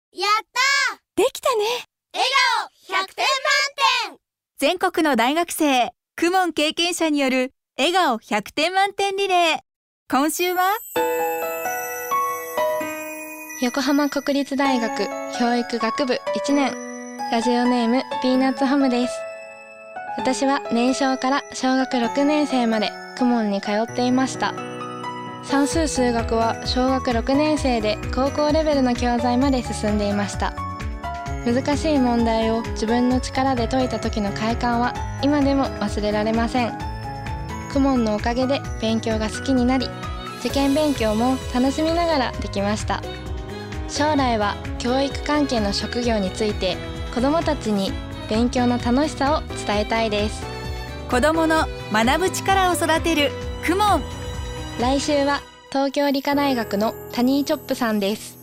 やったー、 できたね。 笑顔100点満点。 全国の大学生公文経験者による笑顔100点満点リレー。今週は横浜国立大学教育学部1年、ラジオネームピーナッツハムです。私は年少から小学6年生まで公文に通っていました。算数数学は小学6年生で高校レベルの教材まで進んでいました。難しい問題を自分の力で解いた時の快感は今でも忘れられません。公文のおかげで勉強が好きになり、受験勉強も楽しみながらできました。将来は教育関係の職業について子どもたちに勉強の楽しさを伝えたいです。 子どもの学ぶ力を育てる公文。 来週は東京理科大学のタニーチョップさんです。